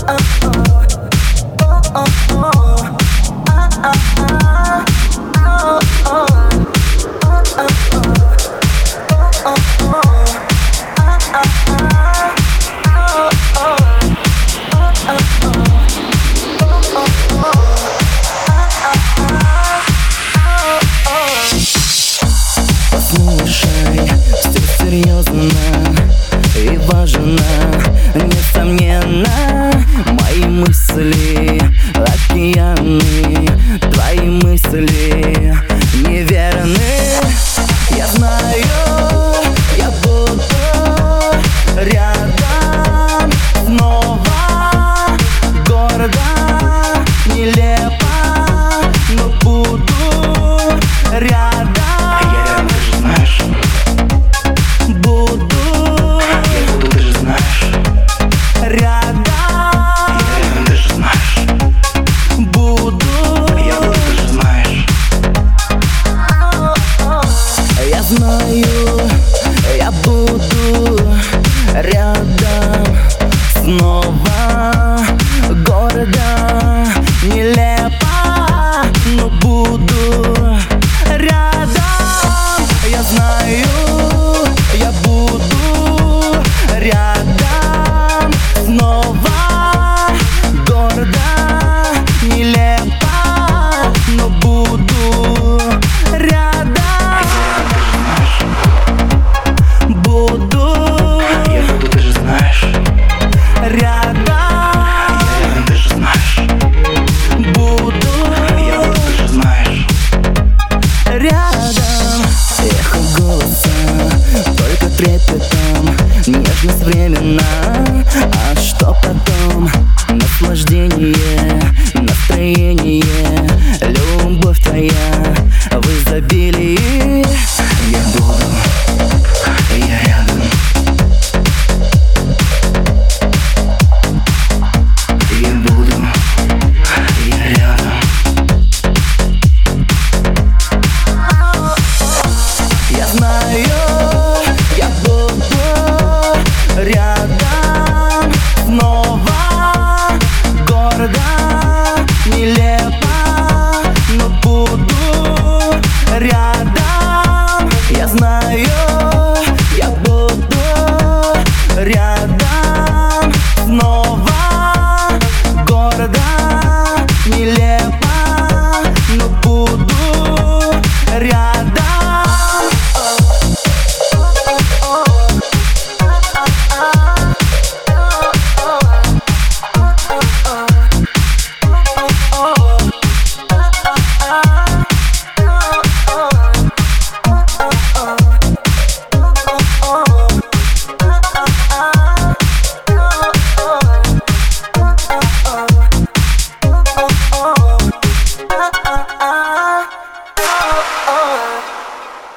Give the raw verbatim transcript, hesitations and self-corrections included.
Послушай, все серьезно и важно, несомненно. Мои мысли океаны, твои мысли неверны. Я знаю, я буду рядом снова, гордо, нелепо, но буду рядом. Знаю, я буду рядом снова, гордо, нелепо, но буду рядом. Я знаю, я буду рядом снова, гордо, нелепо, но буду рядом. Буду, я буду, ты же знаешь. Рядом, я рядом, ты же знаешь. Буду, я буду, ты же знаешь. Рядом. Эхо голоса, только трепетом, нежность временна. А что потом? Наслаждение